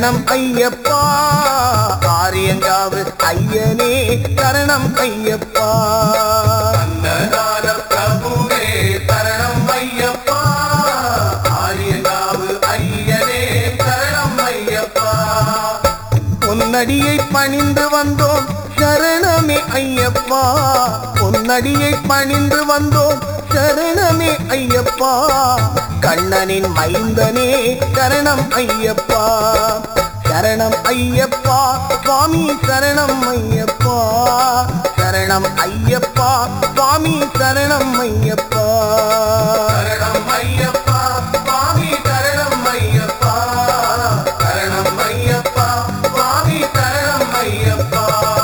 சரணம் ஐயப்பா ஆரியங்காவு ஐயனே சரணம் ஐயப்பா அன்னதான பிரபுவே சரணம் ஐயப்பா ஆரியங்காவு ஐயனே சரணம் ஐயப்பா பொன்னடியை பணிந்து வந்தோம் சரணமே ஐயப்பா பொன்னடியை பணிந்து வந்தோம் சரணமே ஐயப்பா கண்ணனின் மைந்தனே சரணம் ஐயப்பா சரணம் ஐயப்பா சுவாமி சரணம் ஐயப்பா சரணம் ஐயப்பா சுவாமி சரணம் ஐயப்பா சரணம் ஐயப்பா சுவாமி சரணம் ஐயப்பா சரணம் ஐயப்பா சுவாமி சரணம் ஐயப்பா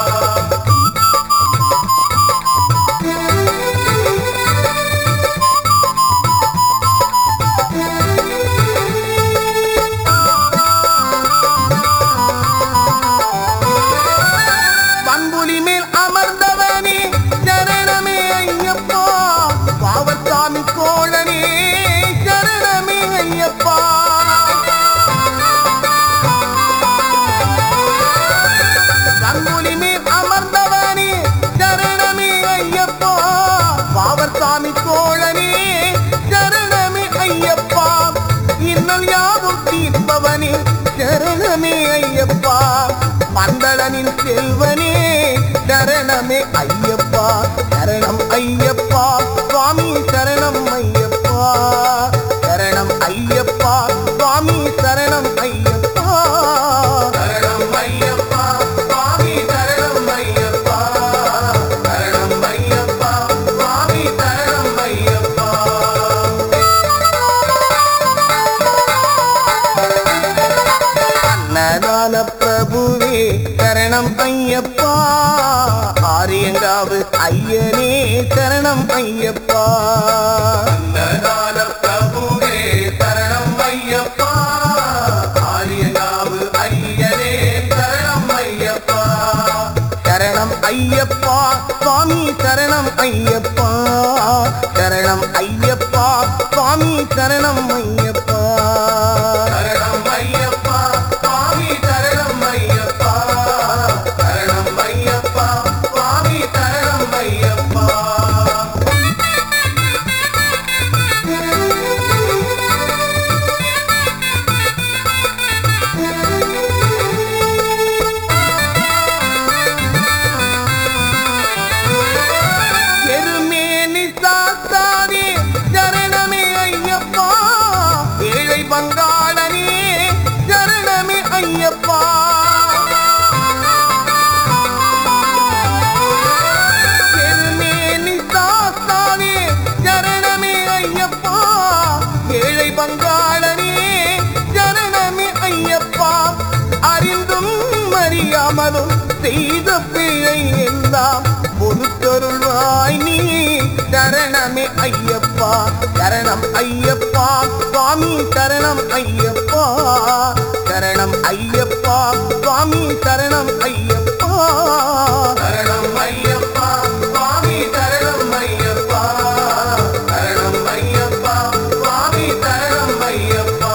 சரணமே ஐயப்பா மண்டலனின் செல்வனே சரணமே ஐயப்பா சரணம் ஐயப்பா சுவாமி சரணம் ஐயப்பா சரணம் ஐயப்பா சுவாமி சரணம் ஐயப்பா சரணம் ஐயப்பா சுவாமி சரணம் ஐயப்பா சரணம் ஐயப்பா சுவாமி சரணம் ஐயப்பா அன்னதான பிரபுவே சரணம் ஐயப்பா ஆரியங்காவு ஐயனே சரணம் ஐயப்பா அன்னதான பிரபுவே சரணம் ஐயப்பா ஆரியங்காவு ஐயனே சரணம் ஐயப்பா சரணம் ஐயப்பா சுவாமி சரணம் ஐயப்பா சரணம் ஐயப்பா சுவாமி சரணம் ஐயப்பா சரணம் ஐயப்பா சுவாமி சரணம் ஐயப்பா சரணம் ஐயப்பா சுவாமி சரணம் ஐயப்பா எருமேனி சாத்தானே சரணமே ஐயப்பா ஏழை பங்காளனே சரணமே ஐயப்பா எருமேனி சாத்தானே சரணமே ஐயப்பா ஏழை பங்காளனே சரணமே ஐயப்பா அறிந்தும் அறியாமலும் செய்த பிழை எல்லாம் பொறுத்தருள்வாய் நீ சரணமே ஐயப்பா சரணம் ஐயப்பா சுவாமி சரணம் ஐயப்பா சரணம் ஐயப்பா சுவாமி சரணம் ஐயப்பா சரணம் ஐயப்பா சுவாமி சரணம் ஐயப்பா சரணம் ஐயப்பா சுவாமி சரணம் ஐயப்பா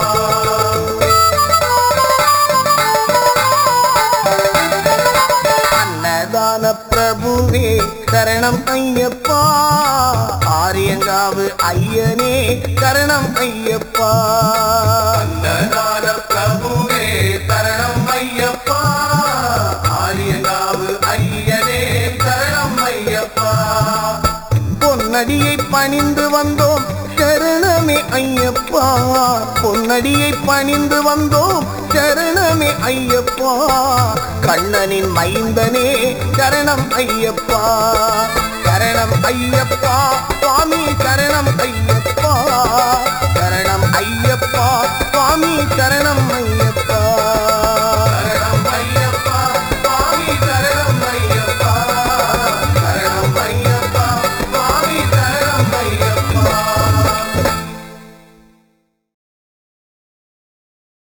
அன்னதான பிரபுவே சரணம் ஐயப்பா ஆரியங்காவு ஐயனே சரணம் ஐயப்பா அன்னதான பிரபுவே சரணம் ஐயப்பா ஆரியங்காவு ஐயனே சரணம் ஐயப்பா பொன்னடியை பணிந்து வந்தோம் சரணமே ஐயப்பா பொன்னடியை பணிந்து வந்தோம் சரணமே ஐயப்பா கண்ணனின் மைந்தனே சரணம் ஐயப்பா சரணம் ஐயப்பா சுவாமி சரணம் ஐயப்பா சரணம் ஐயப்பா சுவாமி சரணம் ஐயப்பா